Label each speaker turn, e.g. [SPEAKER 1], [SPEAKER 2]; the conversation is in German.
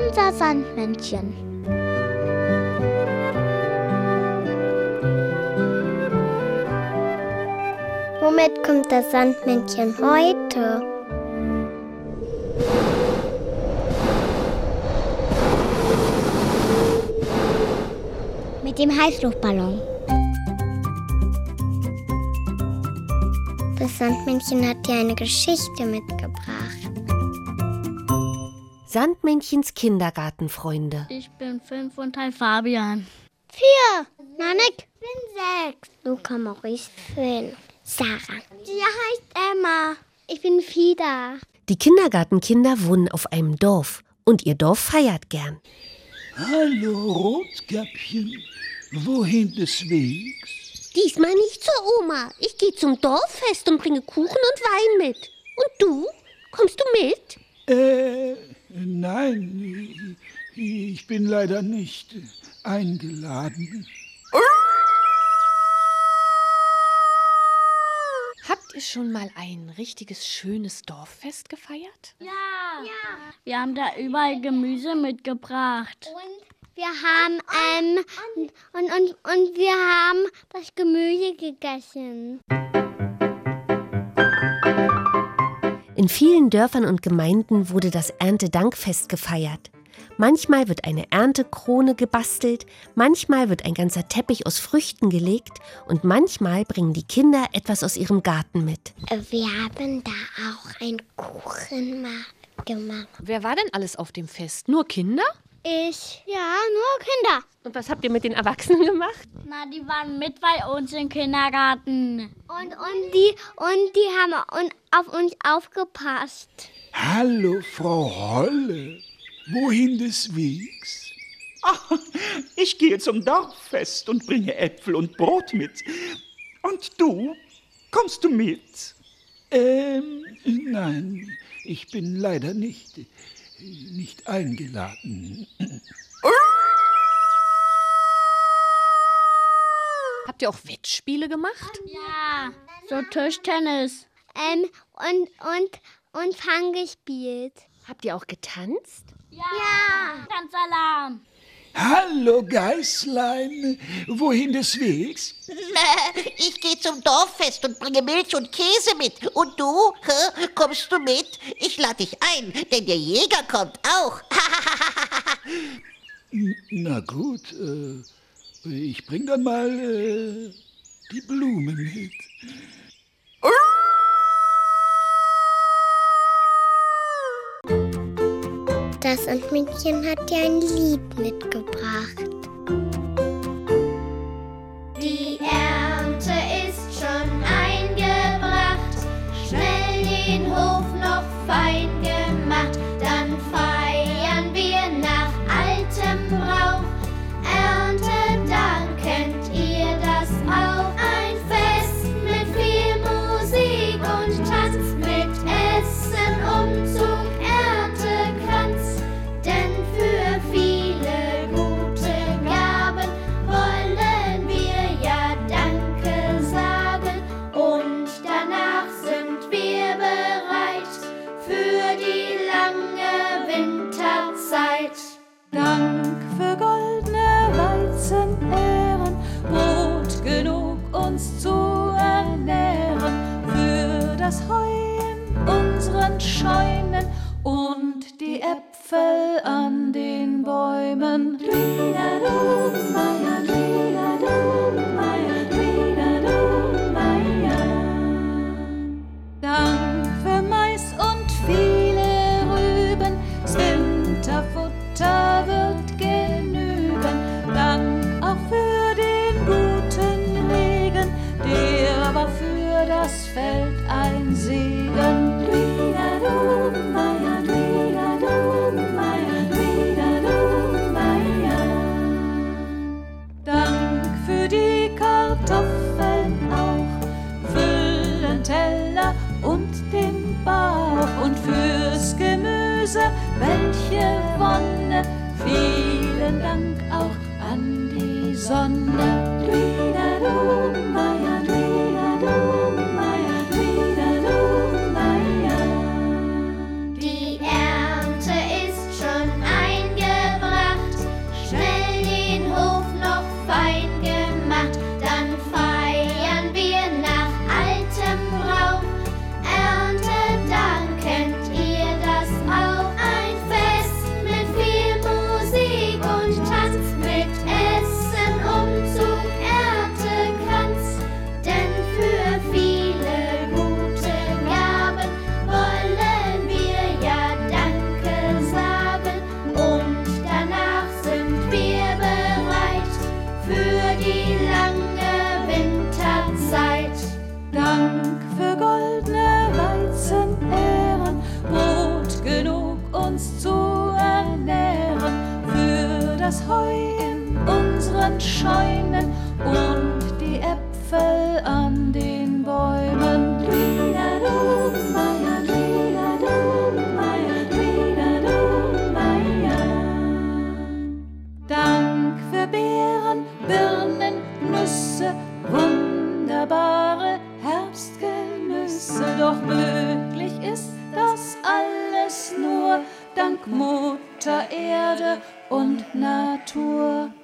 [SPEAKER 1] unser Sandmännchen. Womit kommt das Sandmännchen heute? Mit dem Heißluftballon. Das Sandmännchen hat dir eine Geschichte mitgebracht.
[SPEAKER 2] Sandmännchens Kindergartenfreunde.
[SPEAKER 3] Ich bin 5 und heiße Fabian.
[SPEAKER 1] 4. Nanik. Ich bin 6. Luca, Maurice, 5. Sarah. Sie heißt Emma. Ich bin Fida.
[SPEAKER 2] Die Kindergartenkinder wohnen auf einem Dorf und ihr Dorf feiert gern.
[SPEAKER 4] Hallo, Rotkäppchen. Wohin des Wegs?
[SPEAKER 5] Diesmal nicht zur Oma. Ich gehe zum Dorffest und bringe Kuchen und Wein mit. Und du? Kommst du mit?
[SPEAKER 4] Nein, ich bin leider nicht eingeladen.
[SPEAKER 2] Habt ihr schon mal ein richtiges schönes Dorffest gefeiert?
[SPEAKER 3] Ja. Wir haben da überall Gemüse mitgebracht.
[SPEAKER 1] Und wir haben und wir haben das Gemüse gegessen.
[SPEAKER 2] In vielen Dörfern und Gemeinden wurde das Erntedankfest gefeiert. Manchmal wird eine Erntekrone gebastelt, manchmal wird ein ganzer Teppich aus Früchten gelegt und manchmal bringen die Kinder etwas aus ihrem Garten mit.
[SPEAKER 1] Wir haben da auch einen Kuchen gemacht.
[SPEAKER 2] Wer war denn alles auf dem Fest? Nur Kinder?
[SPEAKER 1] Ich. Ja, nur Kinder.
[SPEAKER 2] Und was habt ihr mit den Erwachsenen gemacht?
[SPEAKER 3] Na, die waren mit bei uns im Kindergarten.
[SPEAKER 1] Und die haben auf uns aufgepasst.
[SPEAKER 4] Hallo, Frau Holle. Wohin des Wegs?
[SPEAKER 6] Ach, ich gehe zum Dorffest und bringe Äpfel und Brot mit. Und du? Kommst du mit?
[SPEAKER 4] Nein, ich bin leider nicht eingeladen.
[SPEAKER 2] Habt ihr auch Wettspiele gemacht?
[SPEAKER 3] Ja, so Tischtennis.
[SPEAKER 1] Und Fang gespielt.
[SPEAKER 2] Habt ihr auch getanzt?
[SPEAKER 3] Ja. Tanzalarm.
[SPEAKER 4] Hallo, Geißlein. Wohin des Wegs?
[SPEAKER 5] Ich gehe zum Dorffest und bringe Milch und Käse mit. Und du? Kommst du mit? Ich lade dich ein, denn der Jäger kommt auch.
[SPEAKER 4] Na gut, ich bring dann mal die Blumen mit.
[SPEAKER 1] Das Sandmännchen hat dir ein Lied mitgebracht.
[SPEAKER 7] Die Ernte ist schon eingebracht, schnell den Hof noch fein gemacht, dann feiern wir nach altem Brauch. Erntedank, kennt ihr das auch? Ein Fest mit viel Musik und Tanz, mit Essen, Umzug, Erntekranz. Denn für viele gute Gaben wollen wir ja Danke sagen. Und danach sind wir bereit für die lange Winterzeit.
[SPEAKER 8] Dank für goldene Weizenähren, Brot genug uns zu ernähren, für das Heu in unseren Scheunen und die Äpfel an den Bäumen. Dank für Mais und viele Rüben, das Winterfutter wird genügen. Dank auch für den guten Regen, der war für das Feld ein Segen. Dank für die Kartoffeln auch, füllen Teller und den Bauch. Und fürs Gemüse, welche Wonne, vielen Dank auch an die Sonne.
[SPEAKER 7] Die Ernte ist schon eingebracht,
[SPEAKER 8] das Heu in unseren Scheunen und die Äpfel an den Bäumen. Dwiedadum-Meier, Dwiedadum-Meier, Dwiedadum-Meier. Dank für Beeren, Birnen, Nüsse, wunderbare Herbstgenüsse. Doch möglich ist das alles nur dank Mutter Erde und Natur.